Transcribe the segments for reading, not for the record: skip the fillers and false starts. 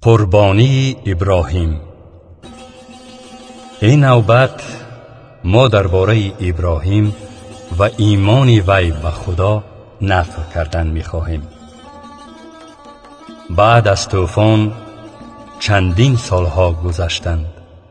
قربانی ابراهیم. این نوبت ما درباره ابراهیم و ایمان وی به خدا نقل کردن می‌خواهیم. بعد از طوفان چندین سالها گذشتند.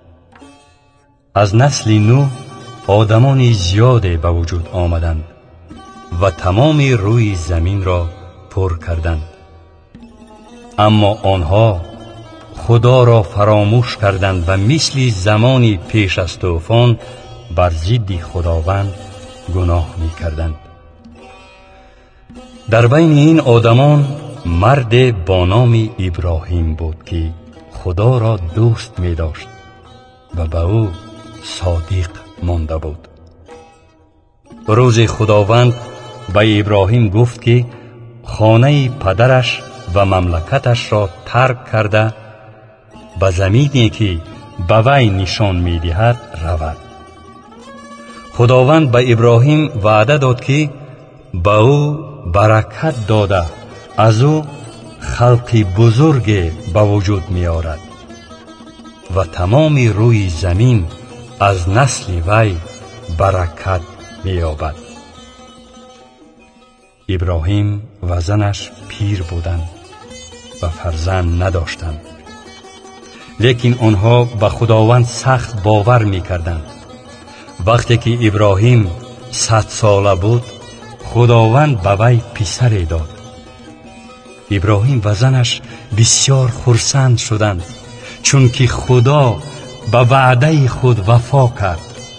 از نسل نوح آدمان زیادی به وجود آمدند و تمام روی زمین را پر کردند. اما آنها خدا را فراموش کردند و مثل زمانی پیش از طوفان بر ضد خداوند گناه می کردند. در بین این آدمان مرد با نام ابراهیم بود که خدا را دوست می داشت و به او صادق مانده بود. روز خداوند به ابراهیم گفت که خانه پدرش و مملکتش را ترک کرده به زمینی که به وی نشان می دهد رود. خداوند به ابراهیم وعده داد که به او برکت داده از او خلقی بزرگ به وجود می آرد و تمام روی زمین از نسل وی برکت می یابد. ابراهیم و زنش پیر بودند و فرزند نداشتند، لیکن آنها به خداوند سخت باور می کردند. وقتی که ابراهیم 100 ساله بود خداوند به وی پسری داد. ابراهیم و زنش بسیار خرسند شدند چون که خدا به وعده خود وفا کرد.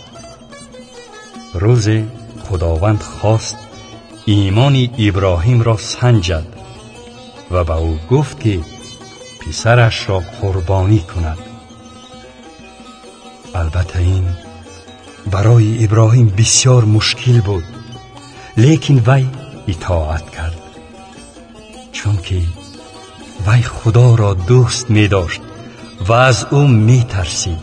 روز خداوند خواست ایمان ابراهیم را سنجد و به او گفت که پسرش را قربانی کند. البته این برای ابراهیم بسیار مشکل بود، لیکن وی اطاعت کرد چون که وی خدا را دوست می داشت و از او می ترسید.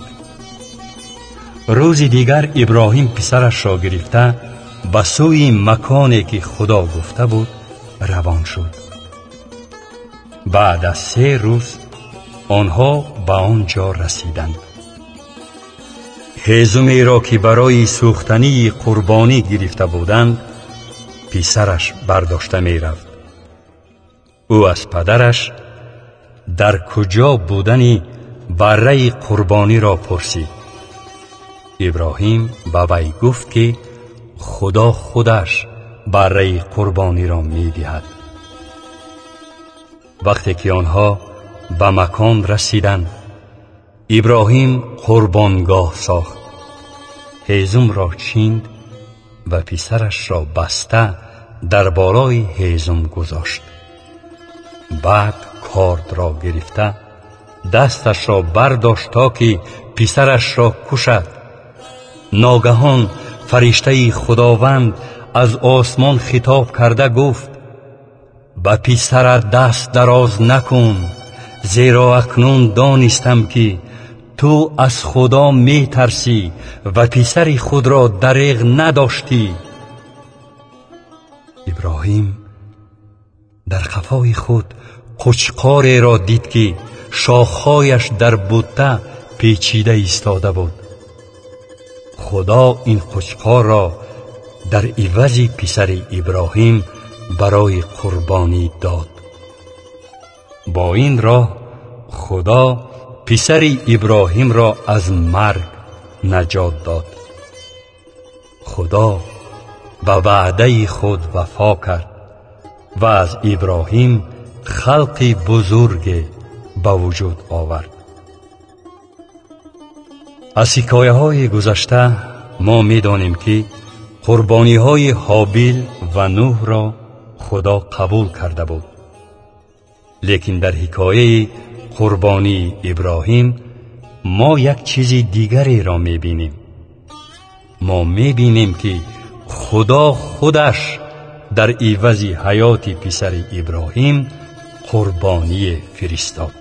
روز دیگر ابراهیم پسرش را گرفته به سوی مکانی که خدا گفته بود روان شد. بعد از 3 روز آنها به آنجا رسیدند. هیزمی را که برای سوختنی قربانی گرفته بودند پسرش برداشته می رفت. او از پدرش در کجا بودن بره قربانی را پرسید. ابراهیم به وی گفت که خدا خودش بره قربانی را می دهد. وقتی که آنها به مکان رسیدند ابراهیم قربانگاه ساخت، هیزم را چیند و پسرش را بسته در بالای هیزم گذاشت. بعد کارد را گرفته دستش را برداشت تا که پسرش را کشد. ناگهان فرشته خداوند از آسمان خطاب کرده گفت به پسرت دست دراز نکن، زیرا اکنون دانستم که تو از خدا می ترسی و پسر خود را دریغ نداشتی. ابراهیم در قفای خود قوچقاری را دید که شاخهایش در بوته پیچیده ایستاده بود. خدا این قوچقار را در عوض پسر ابراهیم برای قربانی داد. با این راه خدا پسر ابراهیم را از مرگ نجات داد. خدا به وعده خود وفا کرد و از ابراهیم خلقی بزرگ به وجود آورد. از حکایه های گذشته ما می دانیم که قربانی های هابیل و نوح را خدا قبول کرده بود، لیکن در حکایه قربانی ابراهیم ما یک چیز دیگری را می بینیم. ما می بینیم که خدا خودش در عوض حیات پسر ابراهیم قربانی فرستاد.